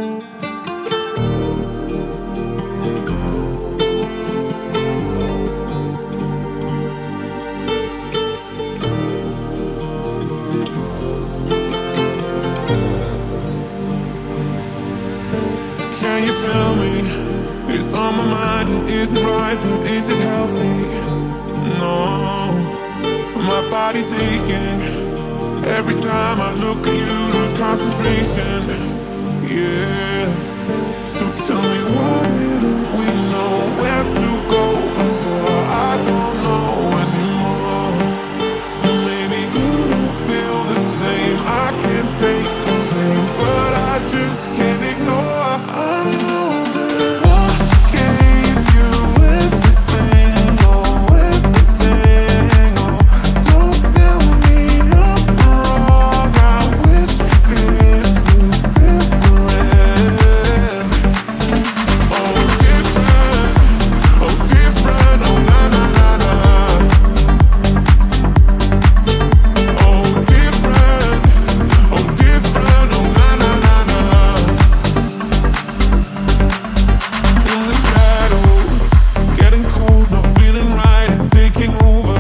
Can you tell me, it's on my mind, it isn't right, but is it healthy? No, my body's aching. Every time I look at you, lose concentration. Yeah, so tell me, why didn't we know where to go before? I don't know anymore. Maybe you don't feel the same. I can't take the pain, but I just can't ignore. I know that I gave you everything, oh everything, oh. Don't tell me I'm wrong. I wish this was different. Oh different, oh different, oh na na na na. Oh different, oh different, oh na na na na. In the shadows, getting cold, not feeling right, it's taking over.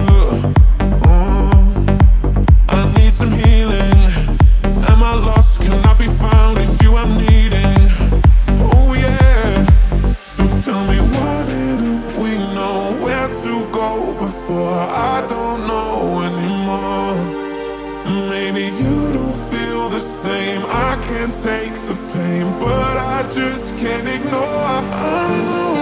I need some healing. Am I lost? Cannot be found. It's you I'm needing. Oh yeah. So tell me, why didn't we know where to go before? I don't know anymore. Maybe you don't feel the same. I can't take the pain, but I just can't ignore. I know